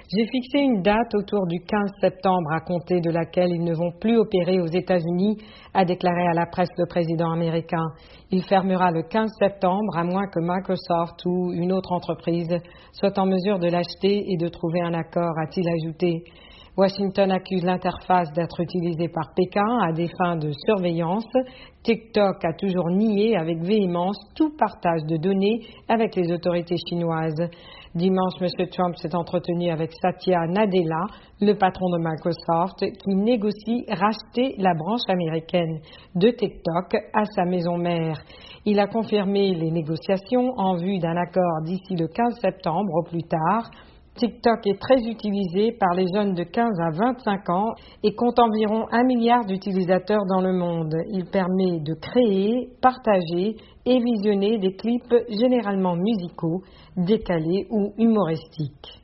J'ai fixé une date autour du 15 septembre à compter de laquelle ils ne vont plus opérer aux États-Unis, a déclaré à la presse le président américain. Il fermera le 15 septembre à moins que Microsoft ou une autre entreprise soit en mesure de l'acheter et de trouver un accord, a-t-il ajouté. Washington accuse l'interface d'être utilisée par Pékin à des fins de surveillance. TikTok a toujours nié avec véhémence tout partage de données avec les autorités chinoises. Dimanche, M. Trump s'est entretenu avec Satya Nadella, le patron de Microsoft, qui négocie racheter la branche américaine de TikTok à sa maison mère. Il a confirmé les négociations en vue d'un accord d'ici le 15 septembre au plus tard. TikTok est très utilisé par les jeunes de 15 à 25 ans et compte environ 1 milliard d'utilisateurs dans le monde. Il permet de créer, partager et visionner des clips généralement musicaux, décalés ou humoristiques.